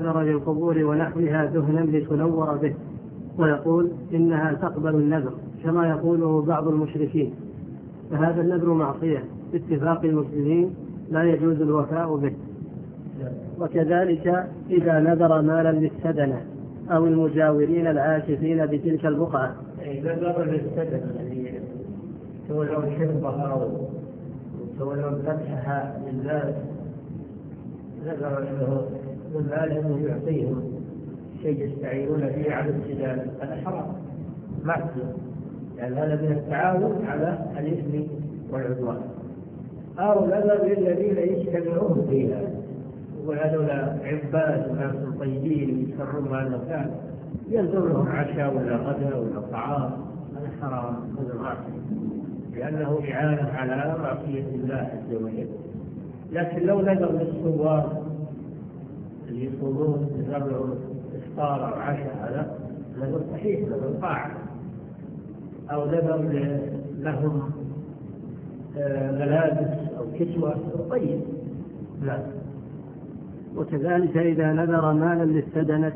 نذر للقبور ونحوها دهنا لتنور به، ويقول إنها تقبل النذر كما يقوله بعض المشركين، فهذا النذر معصية باتفاق المسلمين لا يجوز الوفاء به. وكذلك إذا نذر مالا للسدنة أو المجاورين العاكفين بتلك البقعة. نذر للسدنة يعني تولون حفظها أو تولون فتحها للناس، نذر له من مالهم يعطيهم شيء يستعينون به على السدانة، هذا حرام معصية، يعني هذا من التعاون على الإثم والعدوان. أو نذر للذين يجتمعون فيها، وهذول عباد وناس طيبين يسرون مع المكان، ينذر لهم عشاء ولا غدا ولا طعام، هذا حرام، هذا معصية، لأنه إعانة على معصية الله عز وجل. لكن لو نذر للصوام اللي يصومون نذر لهم إفطار أو عشاء، هذا نذر صحيح، نذر طاعة. أو نذر لهم ملابس أو كسوة طيب لا. وكذلك إذا نذر مالا للسدنة